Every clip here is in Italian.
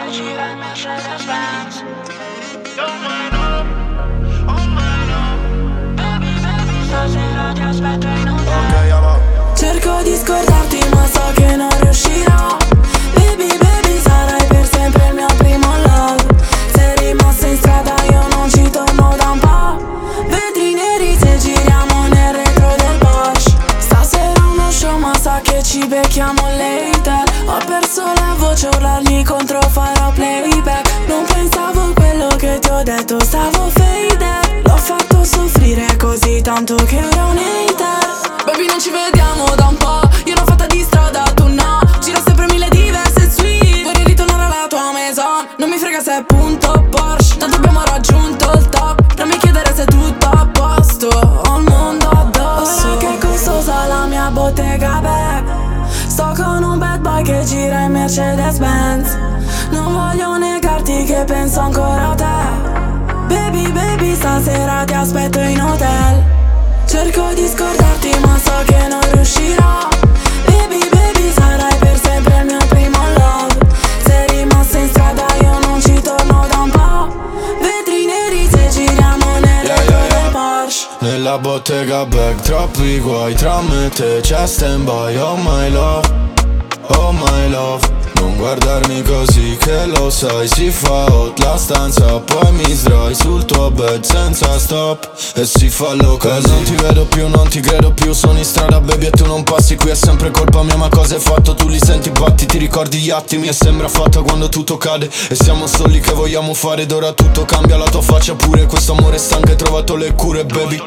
che gira in Mercedes-Benz. Baby, baby, stasera ti aspetto in hotel. Cerco di scordarti ma so che non riuscirò. Baby, baby, sarai per sempre il mio primo love. Sei rimasta in strada, io non ci torno da un po'. Vetri neri se giriamo nel retro del Porsche. Stasera uno show ma sa che ci becchiamo later. Ho perso la voce, urlargli contro farò playback. Non pensavo a quello che ti ho detto, stavo faded. L'ho fatto soffrire così tanto che ora un hater. Baby non ci vediamo da un po', io l'ho fatta di strada, tu no. Gira sempre mille diverse suite, vorrei ritornare alla tua maison. Non mi frega se è punto Porsche, tanto abbiamo raggiunto il top. Non mi chiedere se è tutto a posto, ho il mondo addosso. Ora che è costosa la mia bottega bag. Sto con un bad boy che gira in Mercedes-Benz. Non voglio negarti che penso ancora a te. Baby, baby, stasera ti aspetto in hotel. Cerco di scordarti ma so che non riuscirò. Baby, baby, sarai per sempre il mio primo love. Sei rimasta in strada, io non ci torno da un po'. Vetri neri se giriamo nel retro del Porsche. Nella bottega bag, troppi guai, tra me e te c'è stand by. Oh my love, oh my love. Non guardarmi così che lo sai, si fa hot la stanza, poi mi sdrai sul tuo bed senza stop e si fa loco. Non ti vedo più, non ti credo più, sono in strada baby e tu non passi qui. È sempre colpa mia ma cosa hai fatto? Tu li senti batti, ti ricordi gli attimi e sembra fatta quando tutto cade. E siamo soli che vogliamo fare ed ora tutto cambia, la tua faccia pure. Questo amore stanco, hai trovato le cure baby.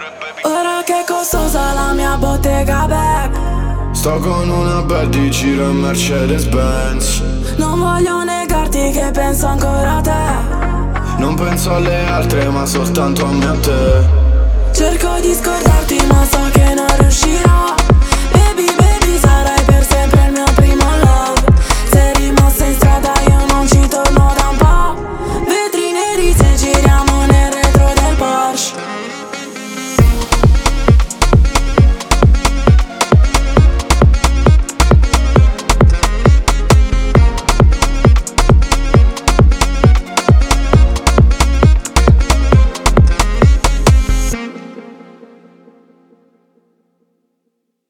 Ora che è costosa la mia bottega bag. Sto con una bad di giro in Mercedes-Benz. Non voglio negarti che penso ancora a te. Non penso alle altre ma soltanto a me e a te. Cerco di scordarti ma so che non riuscirò. Baby, baby, sarai per